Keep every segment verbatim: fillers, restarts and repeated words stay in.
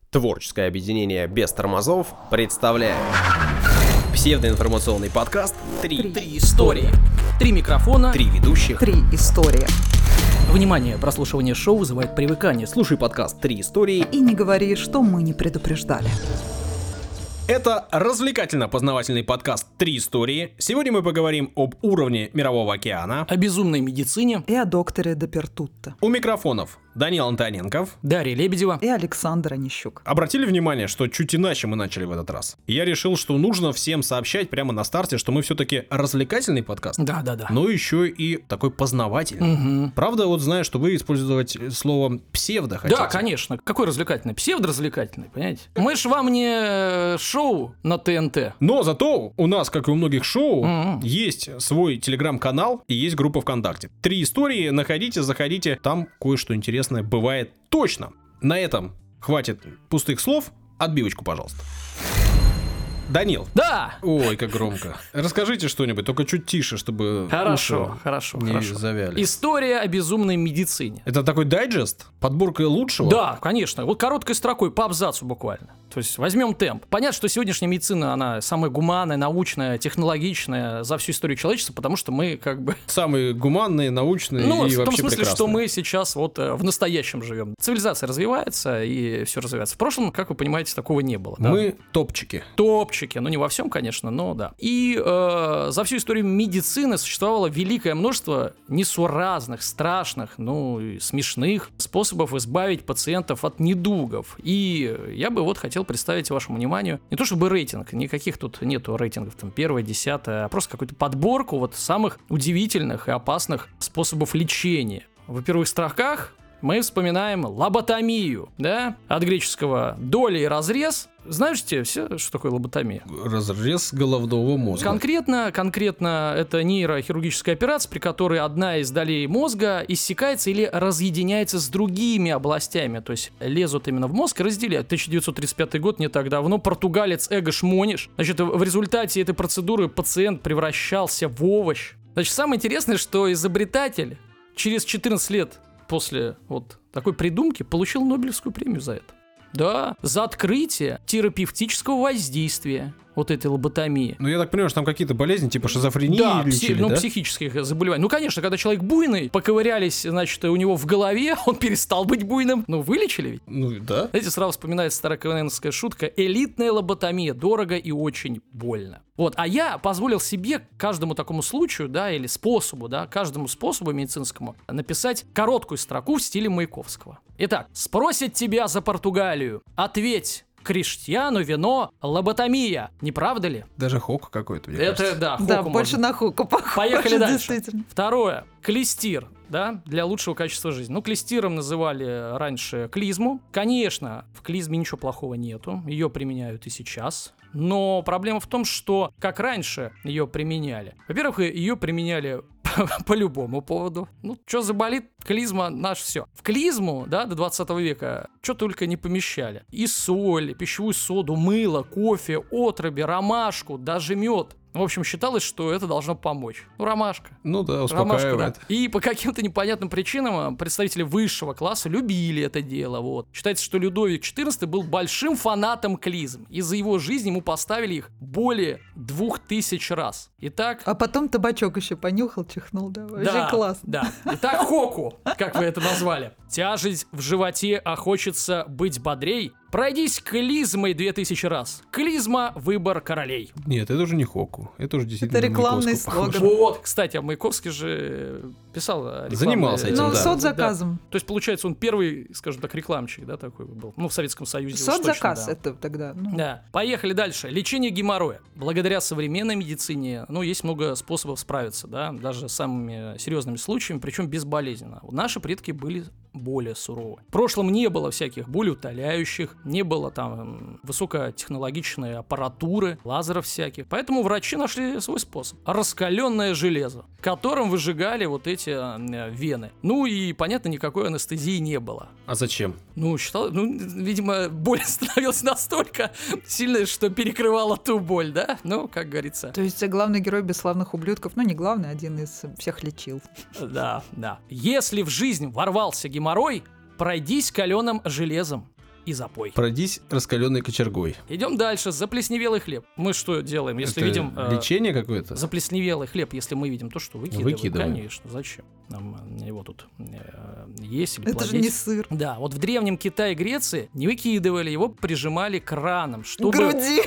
Творческое объединение «Без тормозов» представляет псевдоинформационный подкаст «Три, Три истории». Три микрофона. Три ведущих. Три истории. Внимание, прослушивание шоу вызывает привыкание. Слушай подкаст «Три истории». И не говори, что мы не предупреждали. Это развлекательно-познавательный подкаст «Три истории». Сегодня мы поговорим об уровне Мирового океана, О безумной медицине. И о докторе Депертутто. у микрофонов Данил Антоненков, Дарья Лебедева. И Александр Онищук. Обратили внимание, что чуть иначе мы начали в этот раз? Я решил, что нужно всем сообщать прямо на старте, что мы все-таки развлекательный подкаст, Да, да, да. но еще и такой познавательный. Угу. Правда, вот знаю, что вы использовать слово «псевдо» хотите. Да, конечно. Какой развлекательный? Псевдоразвлекательный, понимаете? Мы ж вам не шоу на ТНТ. Но зато у нас, как и у многих шоу, Мгм. есть свой телеграм-канал и есть группа ВКонтакте. Три истории, находите, заходите, там кое-что интересное бывает точно. На этом хватит пустых слов, отбивочку, пожалуйста. Данил. Да! Ой, как громко. Расскажите что-нибудь, только чуть тише, чтобы Хорошо, уши хорошо, не хорошо. завяли. История о безумной медицине. Это такой дайджест? Подборка лучшего? Да, конечно. Вот короткой строкой, по абзацу буквально. То есть возьмем темп. Понятно, что сегодняшняя медицина, она самая гуманная, научная, технологичная за всю историю человечества, потому что мы как бы... Самые гуманные, научные Ну, и в том вообще смысле, прекрасные. что мы сейчас вот э, в настоящем живем. Цивилизация развивается, и все развивается. В прошлом, как вы понимаете, такого не было. Да? Мы топчики. Топчики, ну не во всем, конечно, но да. И э, за всю историю медицины существовало великое множество несуразных, страшных, ну и смешных способов избавить пациентов от недугов. И я бы вот хотел представить вашему вниманию не то чтобы рейтинг, никаких тут нету рейтингов, там первое, десятое, а просто какую-то подборку вот самых удивительных и опасных способов лечения. В первых строках мы вспоминаем лоботомию, да, от греческого «доля» и «разрез». Знаете все, что такое лоботомия? Разрез головного мозга. Конкретно, конкретно это нейрохирургическая операция, при которой одна из долей мозга иссякается или разъединяется с другими областями, то есть лезут именно в мозг и разделяют. тысяча девятьсот тридцать пятый год, не так давно, португалец Эго Шмониш. Значит, в результате этой процедуры пациент превращался в овощ. Значит, самое интересное, что изобретатель через четырнадцать лет после вот такой придумки получил Нобелевскую премию за это. Да, за открытие терапевтического воздействия вот этой лоботомии. Ну, я так понимаю, что там какие-то болезни, типа шизофрении Да, лечили, пси- ну, да? психических заболеваний. Ну, конечно, когда человек буйный, поковырялись, значит, у него в голове, он перестал быть буйным. Ну, вылечили ведь. Ну, да. Знаете, сразу вспоминается старая КВНовская шутка: элитная лоботомия, дорого и очень больно. Вот, а я позволил себе каждому такому случаю, да, или способу, да, каждому способу медицинскому написать короткую строку в стиле Маяковского. Итак, спросят тебя за Португалию, ответь: Криштиану вино лоботомия. Не правда ли? Даже хок какой-то, мне Это, кажется. да, Да, хоку больше можно. на хуку похоже. Поехали дальше. Действительно. Второе. Клестир, да, для лучшего качества жизни. Ну, клестиром называли раньше клизму. Конечно, в клизме ничего плохого нету. Ее применяют и сейчас. Но проблема в том, что как раньше ее применяли. Во-первых, ее применяли по любому поводу. Ну, что заболит, клизма наш все. В клизму, да, до двадцатого века что только не помещали. И соль, и пищевую соду, мыло, кофе, отруби, ромашку, даже мед. В общем, считалось, что это должно помочь. Ну, ромашка. Ну да, Ромашка, успокаивает. да. И по каким-то непонятным причинам представители высшего класса любили это дело. Вот. Считается, что Людовик четырнадцатый был большим фанатом клизм. И за его жизнь ему поставили их более двух тысяч раз. Итак... А потом табачок еще понюхал, чихнул, да, вообще Да, классно. да. Итак, хоку, как вы это назвали. Тяжесть в животе, а хочется быть бодрей. Пройдись клизмой две тысячи раз. Клизма – выбор королей. Нет, это уже не хоку. Это уже действительно Это рекламный Маяковского похоже. слоган. Вот, кстати, а Маяковский же писал рекламные- Занимался этим, Ну, да. соцзаказом. То есть, получается, он первый, скажем так, рекламщик, да, такой был. Ну, в Советском Союзе уж точно, Соцзаказ да. это тогда. ну. Да. Поехали дальше. Лечение геморроя. Благодаря современной медицине, ну, есть много способов справиться, да, даже с самыми серьезными случаями, причем безболезненно. Наши предки были более суровы. В прошлом не было всяких болеутоляющих, не было там высокотехнологичной аппаратуры, лазеров всяких. Поэтому врачи нашли свой способ. Раскаленное железо, которым выжигали вот эти э, вены. Ну и, понятно, никакой анестезии не было. А зачем? Ну, считал, ну, видимо, боль становилась настолько сильной, что перекрывала ту боль, да? Ну, как говорится. То есть главный герой бесславных ублюдков, ну не главный, один из всех лечил. Да, да. Если в жизнь ворвался геморрой, пройдись каленым железом. и запой. Пройдись раскаленной кочергой. Идем дальше. Заплесневелый хлеб. Мы что делаем, если Это видим... э, лечение какое-то? Заплесневелый хлеб, если мы видим, то что выкидываем? Выкидываем. Конечно, зачем? Нам э, его тут э, есть или Это же плодить? не сыр. Да, вот в древнем Китае и Греции не выкидывали, его прижимали к ранам, чтобы... Груди.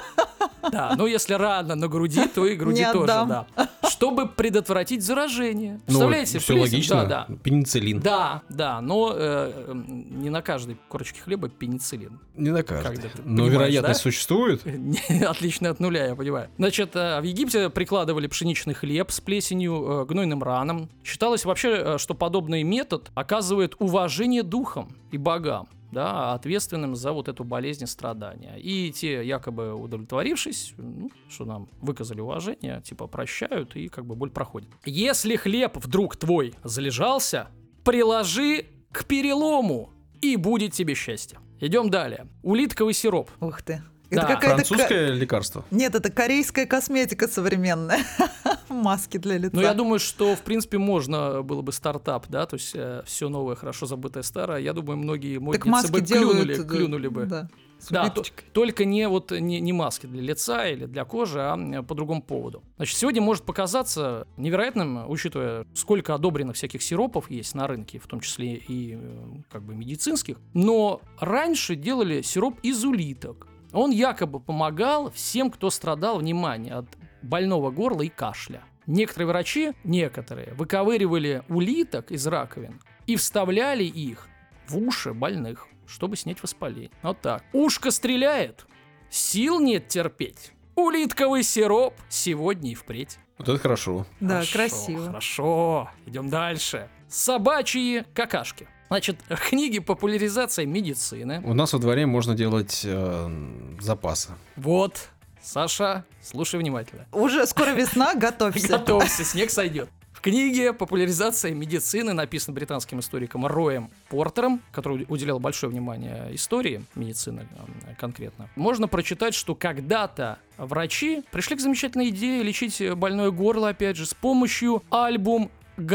Да, ну если рана на груди, то и груди Не тоже, отдам. да. Чтобы предотвратить заражение. Ну, Представляете? все плесень? логично. Да, да. Пенициллин. Да, да, но э, э, не на каждой корочке хлеба пенициллин. Не на Как каждый. ты Но понимаешь, вероятность да? существует. Отлично от нуля, я понимаю. Значит, э, в Египте прикладывали пшеничный хлеб с плесенью, э, гнойным раном. Считалось вообще, э, что подобный метод оказывает уважение духам и богам, да, ответственным за вот эту болезнь и страдания. И те, якобы удовлетворившись, ну, что нам выказали уважение, типа прощают, и как бы боль проходит. Если хлеб вдруг твой залежался, приложи к перелому, и будет тебе счастье. Идем далее. Улитковый сироп. Ух ты. Да, Это какая-то... ко- Французское лекарство. Нет, это корейская косметика современная. Маски для лица. Ну, я думаю, что, в принципе, можно было бы стартап, да, то есть э, все новое, хорошо забытое старое. Я думаю, многие Так модницы маски бы делают... клюнули, да, клюнули бы. Да, с Да, то- улиточкой. только не вот не, не маски для лица или для кожи, а э, по другому поводу. Значит, сегодня может показаться невероятным, учитывая, сколько одобренных всяких сиропов есть на рынке, в том числе и э, как бы медицинских. Но раньше делали сироп из улиток. Он якобы помогал всем, кто страдал, внимание, от больного горла и кашля. Некоторые врачи, некоторые, выковыривали улиток из раковин и вставляли их в уши больных, чтобы снять воспаление. Вот так. Ушко стреляет, сил нет терпеть. Улитковый сироп сегодня и впредь. Вот это хорошо. Да, Хорошо, красиво. Хорошо, идем дальше. Собачьи какашки. Значит, книги популяризации медицины. У нас во дворе можно делать э, запасы. Вот, Саша, слушай внимательно. Уже скоро весна, готовься. Готовься, снег сойдет. В книге «Популяризация медицины», написанной британским историком Роем Портером, который уделял большое внимание истории медицины э, конкретно, можно прочитать, что когда-то врачи пришли к замечательной идее лечить больное горло, опять же, с помощью альбум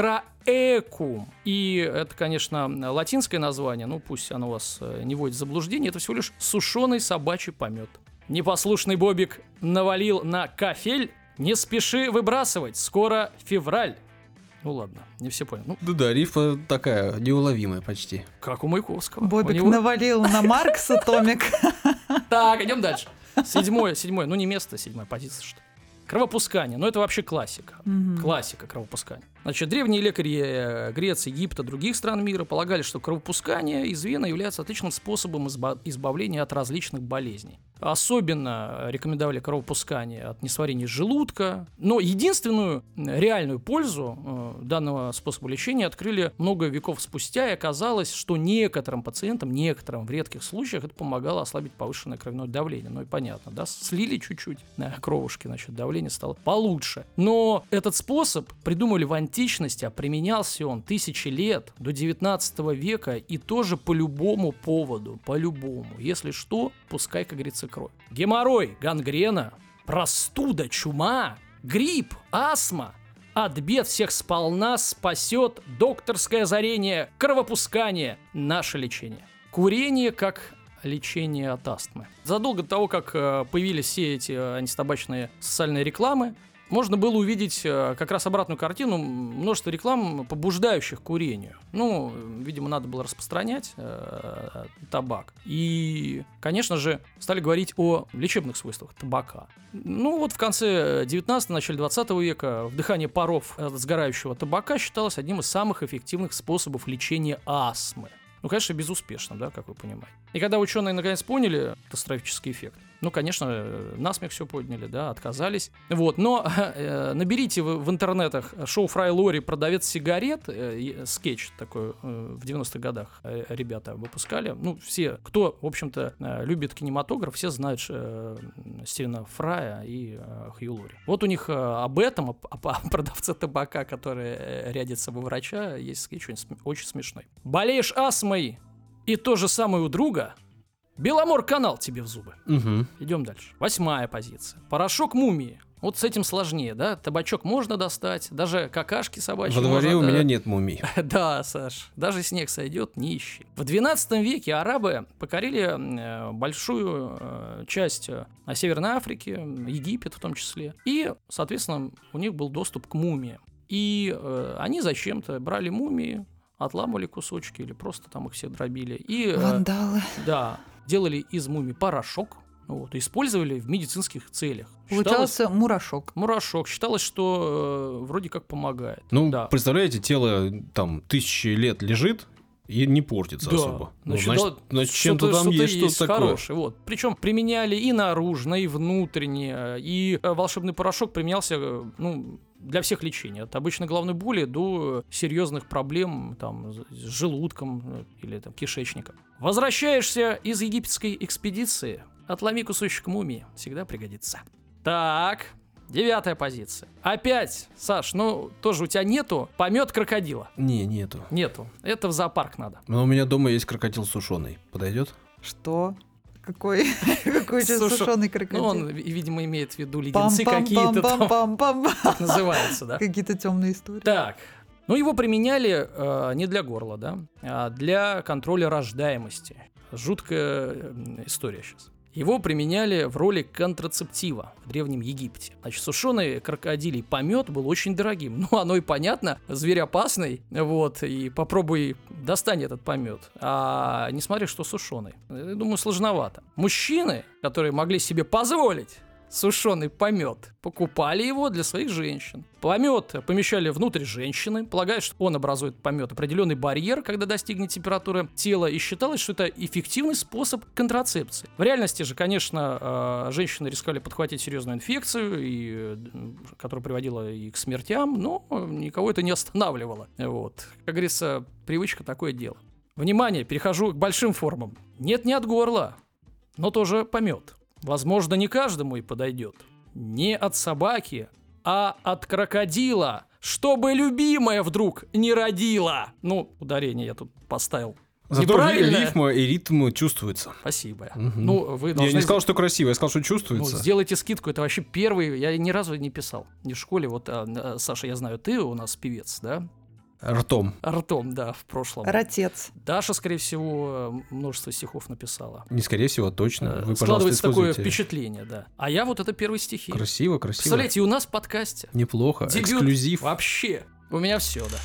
Граэкум. И это, конечно, латинское название, ну пусть оно вас э, не вводит в заблуждение, это всего лишь сушеный собачий помет. Непослушный Бобик навалил на кафель, не спеши выбрасывать, скоро февраль. Ну ладно, не все поняли. Ну, Да, да, рифма такая, неуловимая почти. как у Маяковского. У Бобик него- навалил на Маркса томик. Так, идем дальше. Седьмое, седьмое, ну не место, седьмая позиция, что. Кровопускание, ну это вообще классика. Мгм. Классика кровопускания. Значит, древние лекари э, Греции, Египта, других стран мира полагали, что кровопускание из вены является отличным способом изба- избавления от различных болезней. Особенно рекомендовали кровопускание от несварения желудка. Но единственную м, реальную пользу э, данного способа лечения открыли много веков спустя, и оказалось, что некоторым пациентам, некоторым в редких случаях это помогало ослабить повышенное кровяное давление. Ну и понятно, да, слили чуть-чуть на кровушки, значит, давление стало получше. Но этот способ придумали в античности, а применялся он тысячи лет до девятнадцатого века, и тоже по любому поводу, по любому. Если что, пускай, как говорится, кровь. Геморрой, гангрена, простуда, чума, грипп, астма. От бед всех сполна спасет докторское озарение, кровопускание, наше лечение. Курение как лечение от астмы. Задолго до того, как э, появились все эти э, антитабачные социальные рекламы, можно было увидеть э, как раз обратную картину, множество реклам, побуждающих к курению. Ну, видимо, надо было распространять э, табак. И, конечно же, стали говорить о лечебных свойствах табака. Ну, вот в конце девятнадцатого, начале двадцатого века вдыхание паров от сгорающего табака считалось одним из самых эффективных способов лечения астмы. Ну, конечно, безуспешно, да, как вы понимаете. И когда ученые наконец поняли катастрофический эффект, ну, конечно, насмех все подняли, да, отказались. Вот, но э, наберите в, в интернетах шоу Фрай Лори «Продавец сигарет», э, скетч такой э, в девяностых годах э, ребята выпускали. Ну, все, кто, в общем-то, э, любит кинематограф, все знают э, Стивена Фрая и э, Хью Лори. Вот у них э, об этом, о, о продавце табака, который э, рядится во врача, есть скетч очень, см- очень смешной. Болеешь астмой, и то же самое у друга, Беломор-канал тебе в зубы. Угу. Идем дальше. Восьмая позиция. Порошок мумии. Вот с этим сложнее, да? Табачок можно достать, даже какашки собачьи. Во дворе можно, у да. меня нет мумий. Да, Саш, даже снег сойдет, не ищи. В двенадцатом веке арабы покорили большую часть Северной Африки, Египет в том числе. И, соответственно, у них был доступ к мумиям. И они зачем-то брали мумии, отламывали кусочки или просто там их все дробили. И, Вандалы. Да, делали из мумий порошок. Вот, использовали в медицинских целях. Получался Считалось, мурашок. Мурашок. Считалось, что э, вроде как помогает. Ну, да. представляете, тело там тысячи лет лежит и не портится да. особо. Значит, ну, значит, да, значит чем-то там что-то есть, есть что-то такое. хорошее. Вот. Причем применяли и наружное, и внутреннее. И э, волшебный порошок применялся э, ну, для всех лечений. От обычной головной боли до серьезных проблем там, с желудком э, или там, кишечником. Возвращаешься из египетской экспедиции. Отломи кусочек мумии, всегда пригодится. Так, девятая позиция. Опять, Саш, ну тоже у тебя нету помет крокодила? Не, нету. Нету. Это в зоопарк надо. Но у меня дома есть крокодил сушеный. Подойдет? Что? Какой, какой сейчас Сушу- сушеный крокодил? Ну, он, видимо, имеет в виду леденцы какие-то там, Пам-пам-пам-пам-пам. так называется, да. Какие-то темные истории. Так, ну его применяли э, не для горла, да, а для контроля рождаемости. Жуткая э, история сейчас. Его применяли в роли контрацептива в Древнем Египте. Значит, сушеный крокодилий помет был очень дорогим. Ну, оно и понятно, зверь опасный, вот, и попробуй достань этот помет. А не смотри, что сушеный. Я думаю, сложновато. Мужчины, которые могли себе позволить сушеный помет, покупали его для своих женщин. Помет помещали внутрь женщины, полагая, что он образует помет определенный барьер, когда достигнет температуры тела, и считалось, что это эффективный способ контрацепции. В реальности же, конечно, женщины рисковали подхватить серьезную инфекцию, и, которая приводила и к смертям, но никого это не останавливало. Вот. Как говорится, привычка — такое дело. Внимание, перехожу к большим формам. Нет, не от горла, но тоже помет. Возможно, не каждому и подойдет. Не от собаки, а от крокодила, чтобы любимая вдруг не родила. Ну, ударение я тут поставил. Зато неправильное. рифма и ритм чувствуется. Спасибо. Мгм. Ну, вы должны... Я не сказал, что красиво, я сказал, что Ну, чувствуется. сделайте скидку, это вообще первый, я ни разу не писал. Не в школе, вот, а, а, Саша, я знаю, ты у нас певец, да? Ртом. Ртом, да, в прошлом. Ротец. Даша, скорее всего, множество стихов написала. Не скорее всего, точно. Э, Вы, пожалуйста, Складывается такое используйте. впечатление, да. А я вот это первые стихи. Красиво, красиво. Представляете, и у нас в подкасте. Неплохо. Дебют Эксклюзив. вообще. У меня все, да.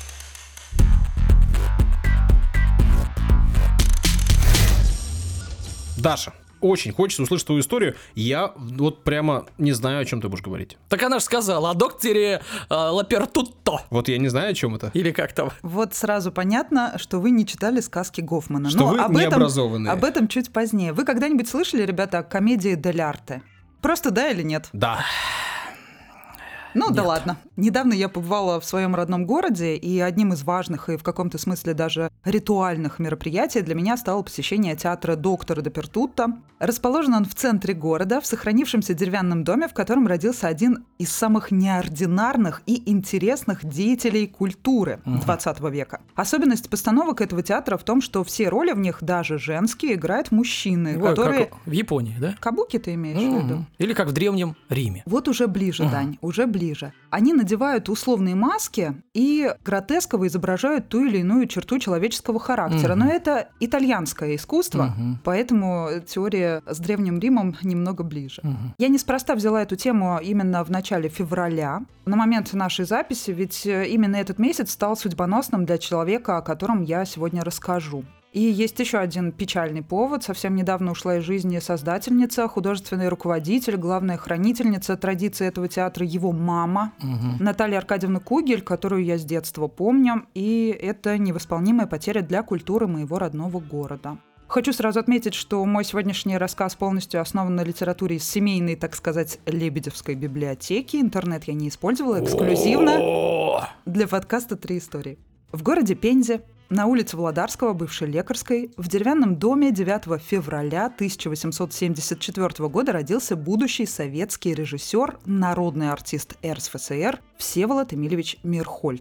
Даша, очень хочется услышать твою историю. Я вот прямо не знаю, о чем ты будешь говорить. Так она же сказала о докторе э, Лапертутто. Вот я не знаю, о чем это. Или как там. Вот сразу понятно, что вы не читали сказки Гофмана. Что Но вы об этом, необразованные. об этом чуть позднее. Вы когда-нибудь слышали, ребята, о комедии «Дель Арте»? Просто да или нет? Да. Ну да Нет. ладно. Недавно я побывала в своем родном городе, и одним из важных и в каком-то смысле даже ритуальных мероприятий для меня стало посещение театра доктора Дапертутто. Расположен он в центре города, в сохранившемся деревянном доме, в котором родился один из самых неординарных и интересных деятелей культуры двадцатого века. Особенность постановок этого театра в том, что все роли в них, даже женские, играют мужчины, Ой, которые... как в Японии, да? Кабуки ты имеешь в виду? Мгм. Или как в Древнем Риме. Вот уже ближе, Ага. Дань, уже ближе. Они надевают условные маски и гротесково изображают ту или иную черту человеческого характера. Мгм. Но это итальянское искусство, Мгм. поэтому теория с Древним Римом немного ближе. Мгм. Я неспроста взяла эту тему именно в начале февраля. На момент нашей записи, ведь именно этот месяц стал судьбоносным для человека, о котором я сегодня расскажу. И есть еще один печальный повод. Совсем недавно ушла из жизни создательница, художественный руководитель, главная хранительница традиции этого театра, его мама, Мгм. Наталья Аркадьевна Кугель, которую я с детства помню. И это невосполнимая потеря для культуры моего родного города. Хочу сразу отметить, что мой сегодняшний рассказ полностью основан на литературе из семейной, так сказать, Лебедевской библиотеки. Интернет я не использовала, эксклюзивно О! для подкаста «Три истории». В городе Пензе, на улице Володарского, бывшей Лекарской, в деревянном доме девятого февраля тысяча восемьсот семьдесят четвёртого года родился будущий советский режиссер, народный артист эр эс эф эс эр Всеволод Эмильевич Мирхольд.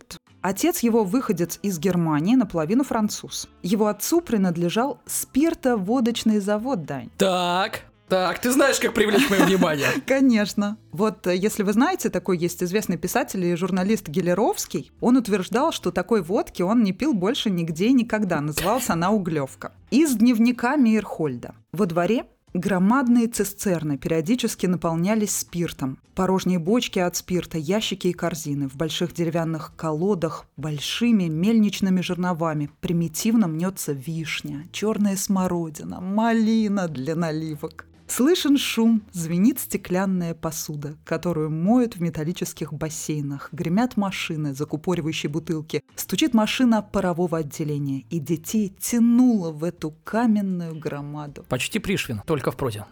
Отец его выходец из Германии, наполовину француз. Его отцу принадлежал спиртоводочный завод, Дань. Так, так, ты знаешь, как привлечь мое внимание. Конечно. Вот если вы знаете, такой есть известный писатель и журналист Гелеровский, он утверждал, что такой водки он не пил больше нигде и никогда. Называлась она «Углевка». Из дневника Мейерхольда. Во дворе громадные цистерны периодически наполнялись спиртом. Порожние бочки от спирта, ящики и корзины. В больших деревянных колодах большими мельничными жерновами примитивно мнется вишня, черная смородина, малина для наливок. Слышен шум, звенит стеклянная посуда, которую моют в металлических бассейнах. Гремят машины, закупоривающие бутылки. Стучит машина парового отделения. И детей тянуло в эту каменную громаду. Почти Пришвин, только в прозе.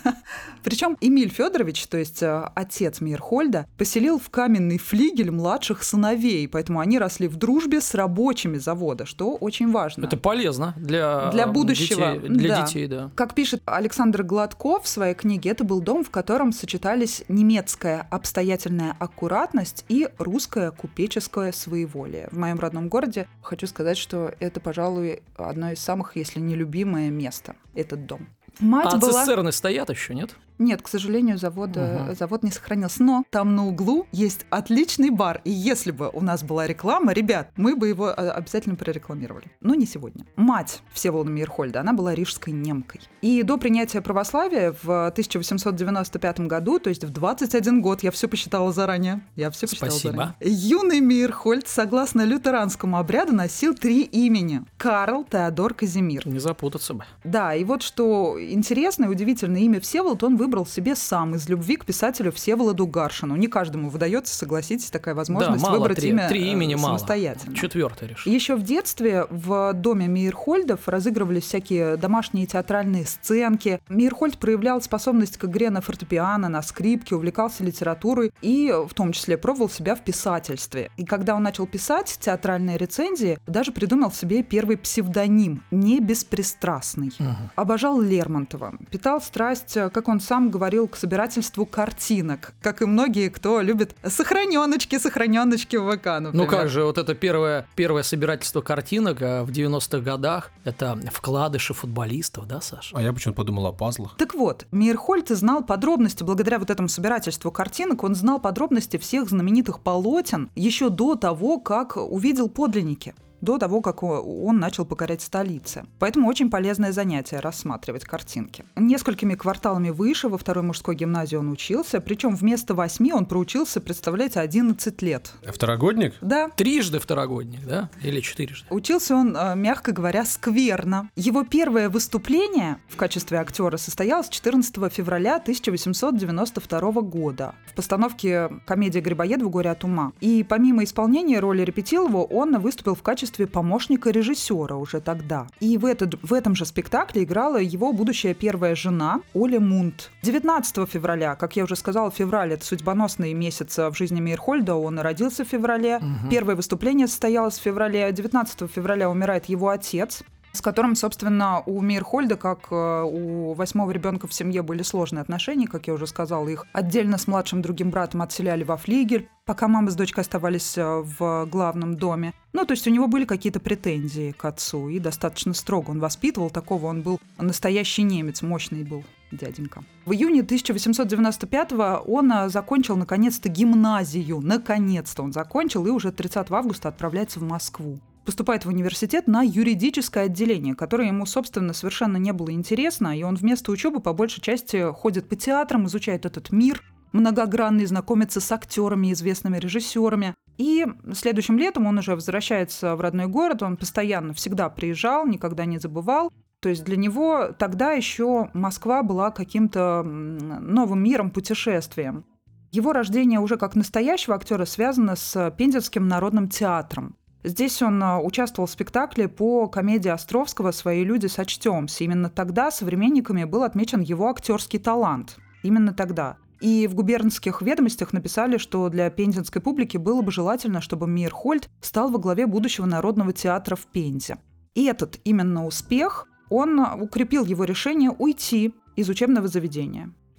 Причем Эмиль Федорович, то есть отец Мейерхольда, поселил в каменный флигель младших сыновей, поэтому они росли в дружбе с рабочими завода, что очень важно. Это полезно для, для будущего. Детей, для да. детей, да. Как пишет Александр Гладко в своей книге, это был дом, в котором сочетались немецкая обстоятельная аккуратность и русское купеческое своеволие. В моем родном городе хочу сказать, что это, пожалуй, одно из самых, если не любимое место, этот дом. Мать а была... цистерны стоят еще, нет? Нет, к сожалению, завод, Угу. завод не сохранился. Но там на углу есть отличный бар. И если бы у нас была реклама, ребят, мы бы его обязательно прорекламировали. Но не сегодня. Мать Всеволода Мейерхольда, она была рижской немкой. И до принятия православия в тысяча восемьсот девяносто пятом году, то есть в двадцать один год, я все посчитала заранее. Я все посчитала Спасибо. заранее. Юный Мейерхольд, согласно лютеранскому обряду, носил три имени. Карл, Теодор, Казимир. Не запутаться бы. Да, и вот что интересно и удивительно, имя Всеволод он выбрал себе сам из любви к писателю Всеволоду Гаршину. Не каждому выдается, согласитесь, такая возможность да, мало, выбрать три, имя три имени самостоятельно. Мало. Четвертое решил. Еще в детстве в доме Мейерхольдов разыгрывались всякие домашние театральные сценки. Мейерхольд проявлял способность к игре на фортепиано, на скрипке, увлекался литературой и в том числе пробовал себя в писательстве. И когда он начал писать театральные рецензии, даже придумал себе первый псевдоним «Не беспристрастный». Угу. Обожал Лермонтова. Питал страсть, как он сам говорил, к собирательству картинок. Как и многие, кто любит сохраненочки, сохраненочки в ВК, например. Ну как же, вот это первое, первое собирательство картинок а в девяностых годах, это вкладыши футболистов, да, Саша? А я почему-то подумал о пазлах. Так вот, Мейерхольд знал подробности, благодаря вот этому собирательству картинок, он знал подробности всех знаменитых полотен еще до того, как увидел подлинники. До того, как он начал покорять столицы. Поэтому очень полезное занятие рассматривать картинки. Несколькими кварталами выше, во второй мужской гимназии он учился, причем вместо восьми он проучился, представляете, одиннадцать лет. Второгодник? Да. Трижды второгодник, да? Или четырежды? Учился он, мягко говоря, скверно. Его первое выступление в качестве актера состоялось четырнадцатого февраля тысяча восемьсот девяносто второго года в постановке комедии Грибоедова «Горе от ума». И помимо исполнения роли Репетилова, он выступил в качестве помощника режиссера уже тогда. И в, этот, в этом же спектакле играла его будущая первая жена Оля Мунт. девятнадцатого февраля, как я уже сказала, февраль — это судьбоносный месяц в жизни Мейерхольда, он родился в феврале. Угу. Первое выступление состоялось в феврале. девятнадцатого февраля умирает его отец, с которым, собственно, у Мейерхольда, как у восьмого ребенка в семье, были сложные отношения, как я уже сказала. Их отдельно с младшим другим братом отселяли во флигель, пока мама с дочкой оставались в главном доме. Ну, то есть у него были какие-то претензии к отцу, и достаточно строго он воспитывал такого. Он был настоящий немец, мощный был дяденька. В июне тысяча восемьсот девяносто пятого он закончил, наконец-то, гимназию. Наконец-то он закончил и уже тридцатого августа отправляется в Москву. Поступает в университет на юридическое отделение, которое ему, собственно, совершенно не было интересно, и он вместо учебы по большей части ходит по театрам, изучает этот мир многогранный, знакомится с актерами, известными режиссерами. И следующим летом он уже возвращается в родной город, он постоянно всегда приезжал, никогда не забывал. То есть для него тогда еще Москва была каким-то новым миром, путешествием. Его рождение уже как настоящего актера связано с Пензенским народным театром. Здесь он участвовал в спектакле по комедии Островского «Свои люди сочтёмся». Именно тогда современниками был отмечен его актерский талант. Именно тогда. И в губернских ведомостях написали, что для пензенской публики было бы желательно, чтобы Мейерхольд стал во главе будущего народного театра в Пензе. И этот именно успех, он укрепил его решение уйти из учебного заведения.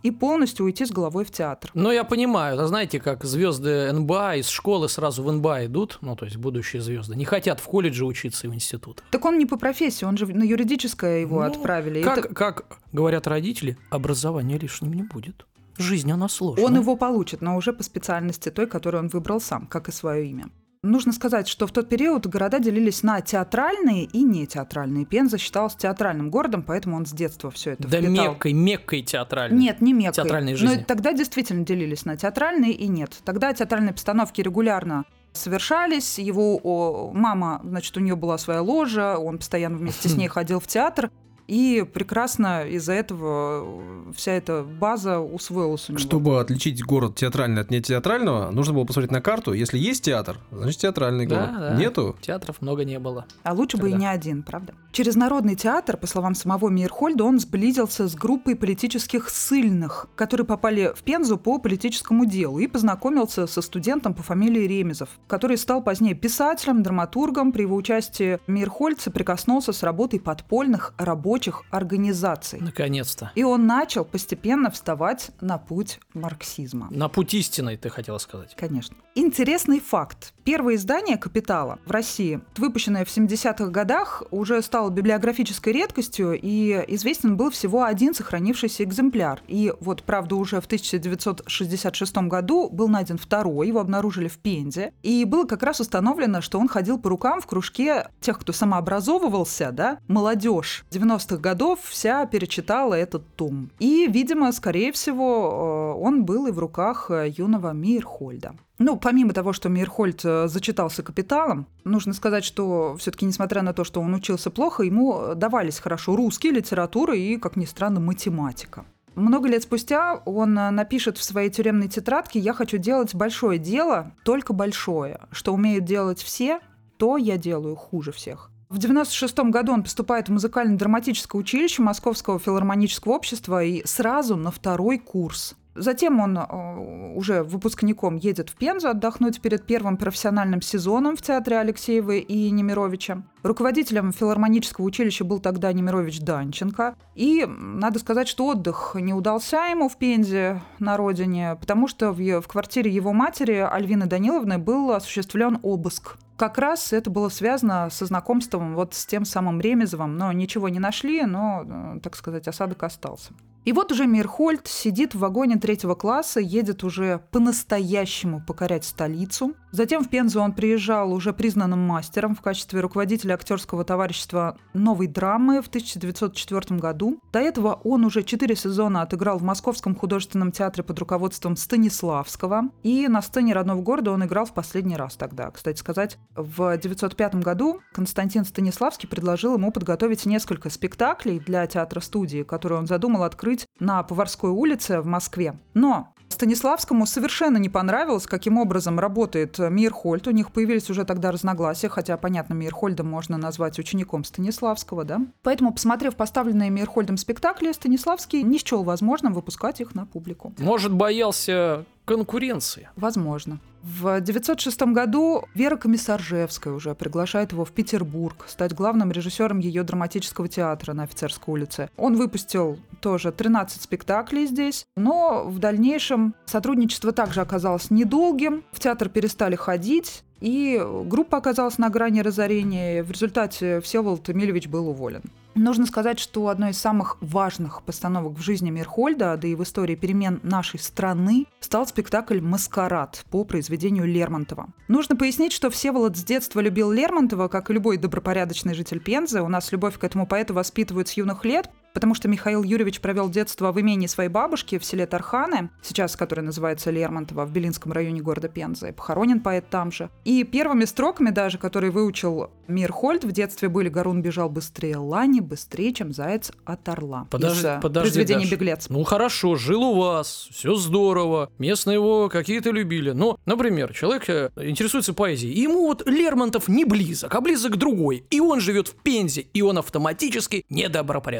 и полностью уйти с головой в театр. Ну, я понимаю, это знаете, как звезды эн бэ а из школы сразу в эн бэ а идут, ну, то есть будущие звезды, не хотят в колледже учиться и в институтах. Так он не по профессии, он же на юридическое его Ну, отправили. Как, Это... как говорят родители, образование лишним не будет. Жизнь, она сложная. Он его получит, но уже по специальности той, которую он выбрал сам, как и свое имя. Нужно сказать, что в тот период города делились на театральные и нетеатральные. Пенза считалась театральным городом, поэтому он с детства все это Да впитал. Меккой, Меккой театральной. Нет, не Меккой. Театральной жизни. Но тогда действительно делились на театральные и нет. Тогда театральные постановки регулярно совершались. Его о, мама, значит, у нее была своя ложа, он постоянно вместе с ней ходил в театр. И прекрасно из-за этого вся эта база усвоилась у него. Чтобы отличить город театральный от нетеатрального, нужно было посмотреть на карту. Если есть театр, значит театральный город. Да, да. Нету? Театров много не было. А лучше бы и Тогда. не один, правда? Через Народный театр, по словам самого Мейерхольда, он сблизился с группой политических ссыльных, которые попали в Пензу по политическому делу, и познакомился со студентом по фамилии Ремезов, который стал позднее писателем, драматургом. При его участии Мейерхольд соприкоснулся с работой подпольных рабочих организаций. Наконец-то. И он начал постепенно вставать на путь марксизма. На путь истинный, ты хотела сказать. Конечно. Интересный факт. Первое издание «Капитала» в России, выпущенное в семидесятых годах, уже стало библиографической редкостью, и известен был всего один сохранившийся экземпляр. И вот, правда, уже в тысяча девятьсот шестьдесят шестом году был найден второй, его обнаружили в Пензе, и было как раз установлено, что он ходил по рукам в кружке тех, кто самообразовывался, да, молодежь девяностых годов вся перечитала этот том. И, видимо, скорее всего, он был и в руках юного Мейерхольда. Ну, помимо того, что Мейерхольд зачитался «Капиталом», нужно сказать, что все-таки, несмотря на то, что он учился плохо, ему давались хорошо русский, литература и, как ни странно, математика. Много лет спустя он напишет в своей тюремной тетрадке: «Я хочу делать большое дело, только большое. Что умеют делать все, то я делаю хуже всех». В девяносто шестом году он поступает в музыкально-драматическое училище Московского филармонического общества и сразу на второй курс. Затем он э, уже выпускником едет в Пензу отдохнуть перед первым профессиональным сезоном в театре Алексеева и Немировича. Руководителем филармонического училища был тогда Немирович Данченко. И надо сказать, что отдых не удался ему в Пензе, на родине, потому что в, в квартире его матери Альвины Даниловны был осуществлен обыск. Как раз это было связано со знакомством вот с тем самым Ремезовым, но ничего не нашли, но, так сказать, осадок остался. И вот уже Мейерхольд сидит в вагоне третьего класса, едет уже по-настоящему покорять столицу. Затем в Пензу он приезжал уже признанным мастером в качестве руководителя актерского товарищества «Новой драмы» в тысяча девятьсот четвёртом году. До этого он уже четыре сезона отыграл в Московском художественном театре под руководством Станиславского. И на сцене родного города он играл в последний раз тогда. Кстати сказать, в девятьсот пятом году Константин Станиславский предложил ему подготовить несколько спектаклей для театра-студии, которые он задумал открыть на Поварской улице в Москве. Но Станиславскому совершенно не понравилось, каким образом работает Мейерхольд. У них появились уже тогда разногласия, хотя, понятно, Мейерхольда можно назвать учеником Станиславского, да? Поэтому, посмотрев поставленные Мейерхольдом спектакли, Станиславский не счел возможным выпускать их на публику. Может, боялся конкуренции? Возможно. В девятьсот шестом году Вера Комиссаржевская уже приглашает его в Петербург стать главным режиссером ее драматического театра на Офицерской улице. Он выпустил тоже тринадцать спектаклей здесь, но в дальнейшем сотрудничество также оказалось недолгим. В театр перестали ходить, и группа оказалась на грани разорения. В результате Всеволод Эмильевич был уволен. Нужно сказать, что одной из самых важных постановок в жизни Мейерхольда, да и в истории перемен нашей страны, стал спектакль «Маскарад» по произведению Лермонтова. Нужно пояснить, что Всеволод с детства любил Лермонтова, как и любой добропорядочный житель Пензы. У нас любовь к этому поэту воспитывают с юных лет, потому что Михаил Юрьевич провел детство в имении своей бабушки в селе Тарханы, сейчас которое называется Лермонтово, в Белинском районе города Пензы. Похоронен поэт там же. И первыми строками даже, которые выучил Мейерхольд в детстве, были: «Гарун бежал быстрее лани, быстрее, чем заяц от орла». Подожди, из подожди, произведения Даша. «Беглец». Ну хорошо, жил у вас, все здорово, местные его какие-то любили. Но, например, человек интересуется поэзией, и ему вот Лермонтов не близок, а близок другой. И он живет в Пензе, и он автоматически недобропорядочный. Да нет,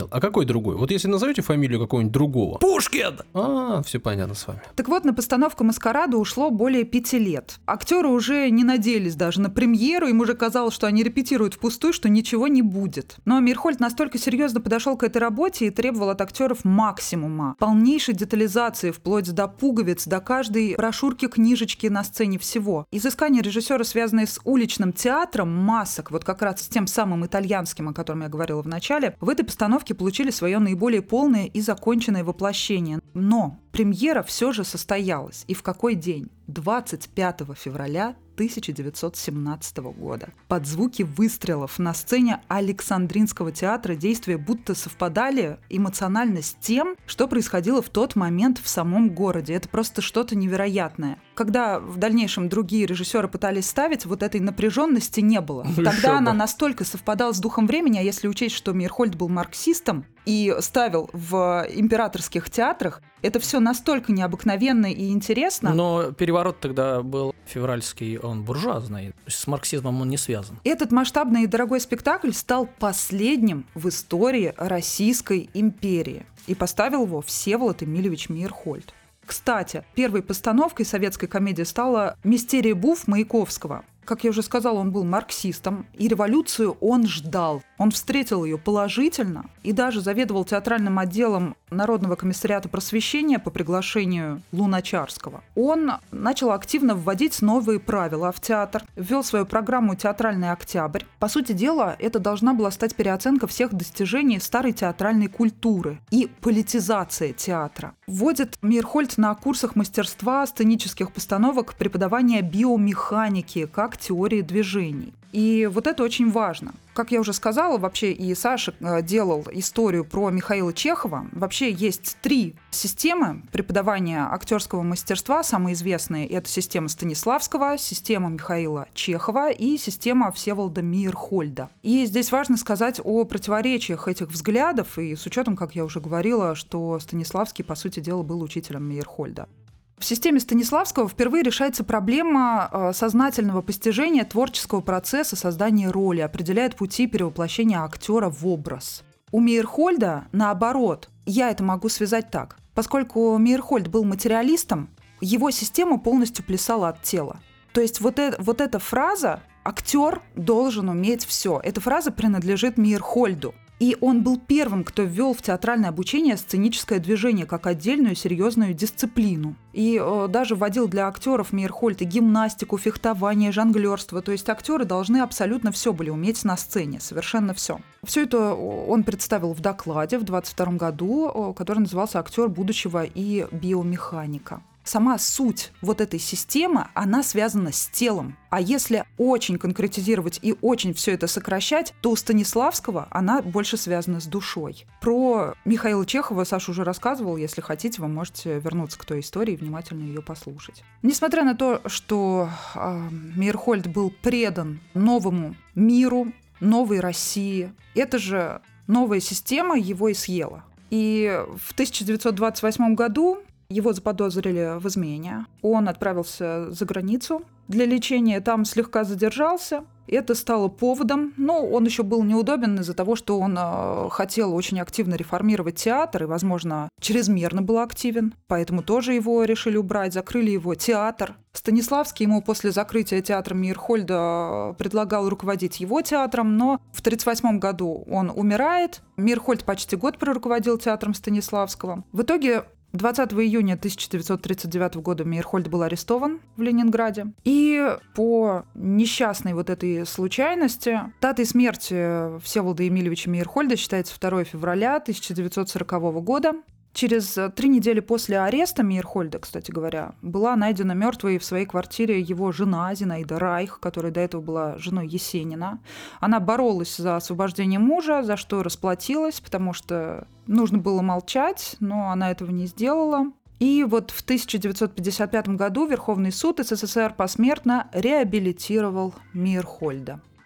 Данил, а какой другой? Вот если назовете фамилию какого-нибудь другого. Пушкин! А, все понятно с вами. Так вот, на постановку «Маскарада» ушло более пяти лет. Актеры уже не надеялись даже на премьеру, им уже казалось, что они репетируют впустую, что ничего не будет. Но Мейерхольд настолько серьезно подошел к этой работе и требовал от актеров максимума, полнейшей детализации, вплоть до пуговиц, до каждой брошюрки, книжечки на сцене, всего. Изыскания режиссера, связанные с уличным театром, масок, вот как раз с тем самым итальянским, о котором я говорила в начале, в этой постановке получили свое наиболее полное и законченное воплощение. Но премьера все же состоялась. И в какой день? двадцать пятого февраля тысяча девятьсот семнадцатого года. Под звуки выстрелов на сцене Александринского театра действия будто совпадали эмоционально с тем, что происходило в тот момент в самом городе. Это просто что-то невероятное. Когда в дальнейшем другие режиссеры пытались ставить, вот этой напряженности не было. Тогда она настолько совпадала с духом времени, а если учесть, что Мейерхольд был марксистом и ставил в императорских театрах, это все настолько необыкновенно и интересно. Но переворот тогда был февральский, он буржуазный, с марксизмом он не связан. Этот масштабный и дорогой спектакль стал последним в истории Российской империи. И поставил его Всеволод Эмильевич Мейерхольд. Кстати, первой постановкой советской комедии стала «Мистерия Буф» Маяковского. Как я уже сказала, он был марксистом, и революцию он ждал. Он встретил ее положительно и даже заведовал театральным отделом Народного комиссариата просвещения по приглашению Луначарского. Он начал активно вводить новые правила в театр, ввел свою программу «Театральный октябрь». По сути дела, это должна была стать переоценка всех достижений старой театральной культуры и политизация театра. Вводит Мейерхольд на курсах мастерства сценических постановок преподавание биомеханики как теории движений. И вот это очень важно. Как я уже сказала, вообще и Саша делал историю про Михаила Чехова. Вообще есть три системы преподавания актерского мастерства. Самые известные — это система Станиславского, система Михаила Чехова и система Всеволода Мейерхольда. И здесь важно сказать о противоречиях этих взглядов, и с учетом, как я уже говорила, что Станиславский, по сути дела, был учителем Мейерхольда. В системе Станиславского впервые решается проблема сознательного постижения творческого процесса создания роли, определяет пути перевоплощения актера в образ. У Мейерхольда, наоборот, я это могу связать так. Поскольку Мейерхольд был материалистом, его система полностью плясала от тела. То есть вот, это, вот эта фраза «актер должен уметь все», эта фраза принадлежит Мейерхольду. И он был первым, кто ввел в театральное обучение сценическое движение как отдельную серьезную дисциплину. И э, даже вводил для актеров Мейерхольд и гимнастику, фехтование, жонглерство. То есть актеры должны абсолютно все были уметь на сцене, совершенно все. Все это он представил в докладе в двадцать втором году, который назывался «Актер будущего и биомеханика». Сама суть вот этой системы, она связана с телом. А если очень конкретизировать и очень все это сокращать, то у Станиславского она больше связана с душой. Про Михаила Чехова Саша уже рассказывал. Если хотите, вы можете вернуться к той истории и внимательно ее послушать. Несмотря на то, что э, Мейерхольд был предан новому миру, новой России, эта же новая система его и съела. И в тысяча девятьсот двадцать восьмом году его заподозрили в измене. Он отправился за границу для лечения, там слегка задержался. Это стало поводом. Но он еще был неудобен из-за того, что он э, хотел очень активно реформировать театр и, возможно, чрезмерно был активен. Поэтому тоже его решили убрать, закрыли его театр. Станиславский ему после закрытия театра Мейерхольда предлагал руководить его театром, но в тридцать восьмом году он умирает. Мейерхольд почти год проруководил театром Станиславского. В итоге двадцатого июня тысяча девятьсот тридцать девятого года Мейерхольд был арестован в Ленинграде. И по несчастной вот этой случайности датой смерти Всеволода Эмильевича Мейерхольда считается второго февраля тысяча девятьсот сорокового года. Через три недели после ареста Мейерхольда, кстати говоря, была найдена мертвой в своей квартире его жена Зинаида Райх, которая до этого была женой Есенина. Она боролась за освобождение мужа, за что расплатилась, потому что нужно было молчать, но она этого не сделала. И вот в тысяча девятьсот пятьдесят пятом году Верховный суд СССР посмертно реабилитировал Мейерхольда.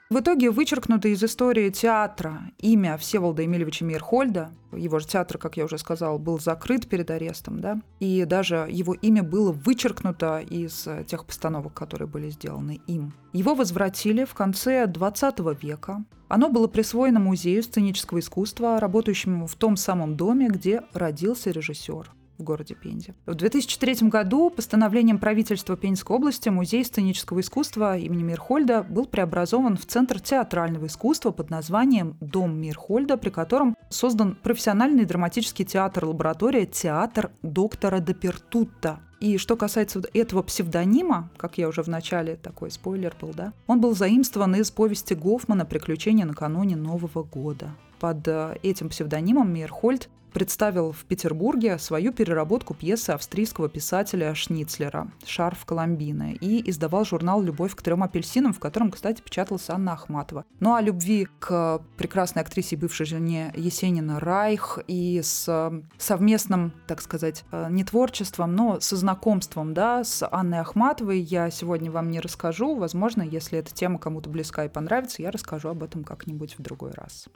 В итоге вычеркнуто из истории театра имя Всеволода Эмильевича Мейерхольда. Его же театр, как я уже сказала, был закрыт перед арестом, да, и даже его имя было вычеркнуто из тех постановок, которые были сделаны им. Его возвратили в конце двадцатого века. Оно было присвоено Музею сценического искусства, работающему в том самом доме, где родился режиссер. В городе Пензе. В две тысячи третьем году постановлением правительства Пензенской области Музей сценического искусства имени Мейерхольда был преобразован в Центр театрального искусства под названием «Дом Мейерхольда», при котором создан профессиональный драматический театр-лаборатория «Театр доктора Депертутта». И что касается этого псевдонима, как я уже в начале, такой спойлер был, да, он был заимствован из повести Гофмана «Приключения накануне Нового года». Под этим псевдонимом Мейерхольд представил в Петербурге свою переработку пьесы австрийского писателя Шницлера «Шарф Коломбины» и издавал журнал «Любовь к трем апельсинам», в котором, кстати, печаталась Анна Ахматова. Ну а любви к прекрасной актрисе и бывшей жене Есенина Райх и с совместным, так сказать, не творчеством, но со знакомством, да, с Анной Ахматовой я сегодня вам не расскажу. Возможно, если эта тема кому-то близка и понравится, я расскажу об этом как-нибудь в другой раз.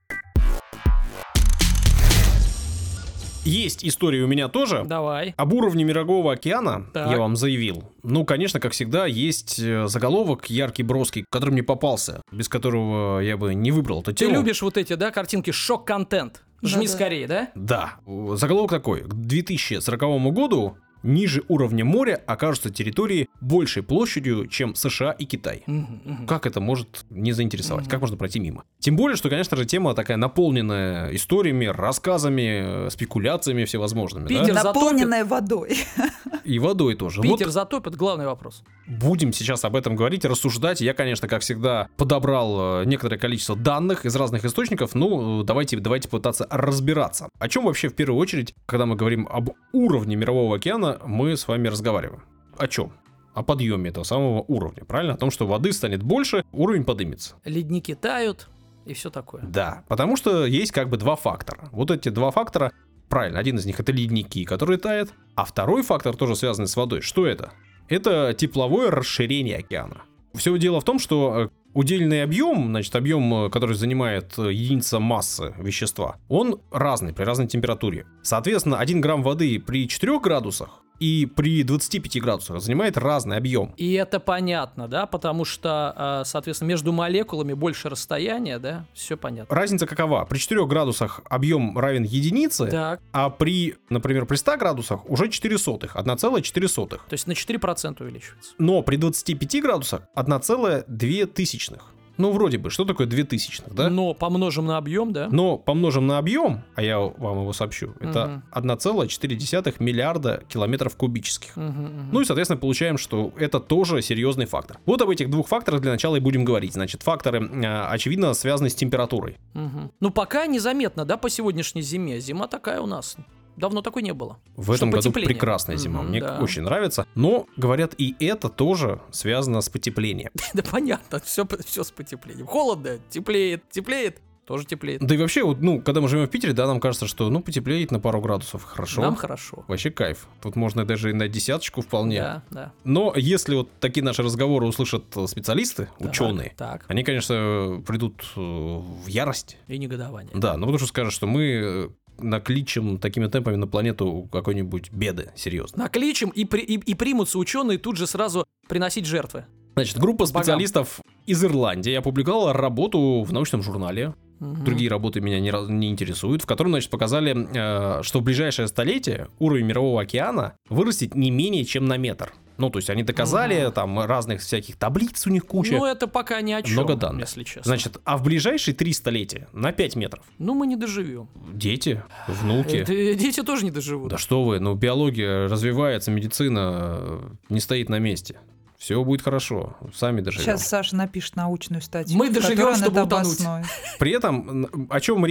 Есть история у меня тоже. Давай. Об уровне Мирового океана Так. я вам заявил. Ну, конечно, как всегда, есть заголовок яркий, броский, который мне попался, без которого я бы не выбрал эту Ты тему. любишь вот эти, да, картинки шок-контент? Жми Да-да. скорее, да? Да. Заголовок такой. К две тысячи сороковому году ниже уровня моря окажутся территории большей площадью, чем США и Китай. Мгм, мгм. Как это может не заинтересовать? Мгм. Как можно пройти мимо? Тем более, что, конечно же, тема такая наполненная историями, рассказами, э, спекуляциями всевозможными. да? Питер Наполненная водой. И водой тоже. Питер Вот затопит, главный вопрос. будем сейчас об этом говорить, рассуждать. Я, конечно, как всегда, подобрал э, некоторое количество данных из разных источников. Ну, давайте, давайте пытаться разбираться. О чем вообще в первую очередь, когда мы говорим об уровне Мирового океана, мы с вами разговариваем? О чем? О подъеме этого самого уровня, правильно? О том, что воды станет больше, уровень поднимется. Ледники тают и все такое. Да, потому что есть как бы два фактора. Вот эти два фактора, правильно, один из них это ледники, которые тают, а второй фактор тоже связанный с водой. Что это? Это тепловое расширение океана. Все дело в том, что э, удельный объем, значит, объем, э, который занимает э, единица массы вещества, он разный при разной температуре. Соответственно, один грамм воды при четырёх градусах и при двадцати пяти градусах занимает разный объем. И это понятно, да, потому что, э, соответственно, между молекулами больше расстояния, да, все понятно. Разница какова? При четырёх градусах объем равен единице, Так, а при, например, при ста градусах уже четыре сотых, одна целая четыре сотых. то есть на четыре процента увеличивается. Но при двадцати пяти градусах одна целая две тысячных. Ну, вроде бы, что такое две тысячных, да? Но помножим на объем, да? Но помножим на объем, а я вам его сообщу, это Мгм. одна целая четыре десятых миллиарда километров кубических. Мгм, мгм. Ну и, соответственно, получаем, что это тоже серьезный фактор. Вот об этих двух факторах для начала и будем говорить. Значит, факторы, э, очевидно, связаны с температурой. Мгм. Ну, пока незаметно, да, по сегодняшней зиме. Зима такая у нас. Давно такой не было. В Что этом году потепление. прекрасная зима, Мгм, мне да. очень нравится. Но, говорят, и это тоже связано с потеплением. Да понятно, все, все с потеплением. Холодно, теплеет, теплеет, тоже теплеет. Да и вообще, вот, ну, когда мы живем в Питере, да, нам кажется, что, ну, потеплеет на пару градусов, хорошо. Нам хорошо. Вообще кайф. Тут можно даже и на десяточку вполне. Да, да. Но если вот такие наши разговоры услышат специалисты, Так, ученые, Так, они, конечно, придут э, в ярость. и негодование. Да, ну потому что скажут, что мы э, накличем такими темпами на планету какой-нибудь беды, серьезно. Накличем, и, при- и, и примутся ученые тут же сразу приносить жертвы. Значит, группа Богам. специалистов из Ирландии опубликовала работу в научном журнале. Мгм. Другие работы меня не, раз- не интересуют, в котором, значит, показали, э, что в ближайшее столетие уровень Мирового океана вырастет не менее чем на метр. Ну, то есть они доказали, Мгм. там разных всяких таблиц у них куча. Ну, это пока ни о чем, Много данных. если честно. Значит, а в ближайшие три столетия на пять метров. Ну, мы не доживем. Дети, внуки. Это- дети тоже не доживут. Да что вы, ну биология развивается, медицина э, не стоит на месте. Все будет хорошо, сами доживем. Сейчас Саша напишет научную статью. Мы в доживем, которой он чтобы это утонуть. обоснует. При этом, н- о чем речь?